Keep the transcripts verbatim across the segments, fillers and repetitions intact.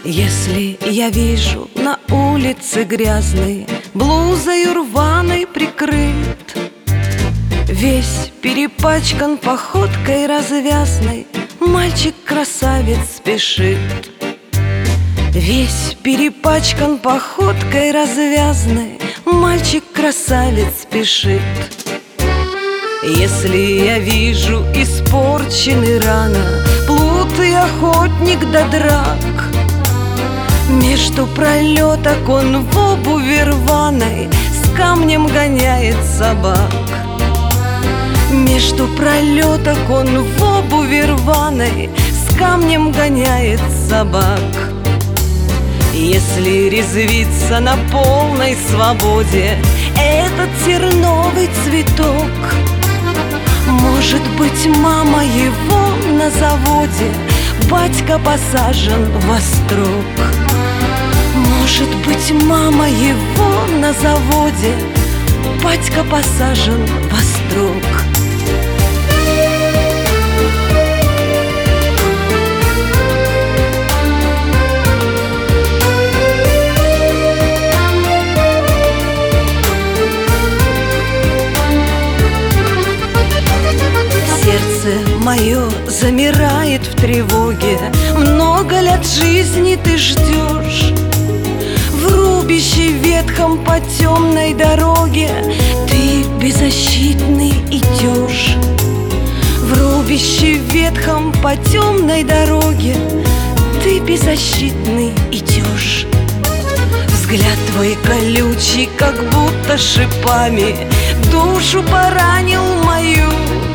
Если я вижу на улице грязный, блузою рваной прикрыт, весь перепачкан походкой развязной, мальчик-красавец спешит. Весь перепачкан походкой развязной, мальчик-красавец спешит. Если я вижу испорченный рано плут и охотник до драк, между пролеток он в обуви рваной с камнем гоняет собак. Между пролеток он в обуви рваной с камнем гоняет собак. Если резвится на полной свободе этот терновый цветок, может быть, мама его на заводе, батька посажен во строк. Может быть, мама его на заводе, батька посажен во строк. Сердце мое замирает в тревоге, много лет жизни ты ждешь. В рубище ветхом по темной дороге ты беззащитный идешь. В рубище ветхом по темной дороге ты беззащитный идешь. Взгляд твой колючий, как будто шипами, душу поранил мою.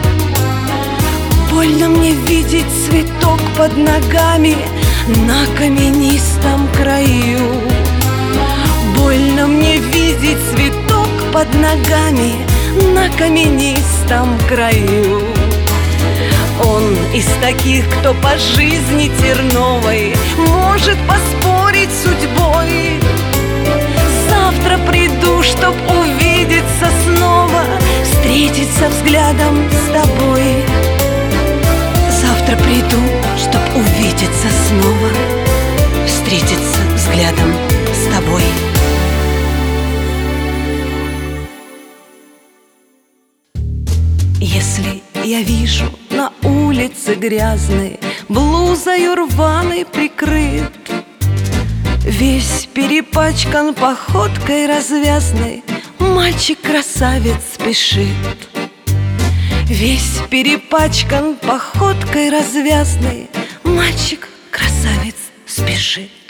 Больно мне видеть цветок под ногами на каменистом краю. Больно мне видеть цветок под ногами на каменистом краю. Он из таких, кто по жизни терновой может поспорить с судьбой. Завтра приду, чтоб увидеться снова, встретиться взглядом с тобой. Завтра приду, чтоб увидеться снова, встретиться взглядом с тобой. Если я вижу на улице грязный, блузою рваной прикрыт, весь перепачкан походкой развязной, мальчик-красавец спешит. Весь перепачкан походкой развязной, мальчик-красавец спешит.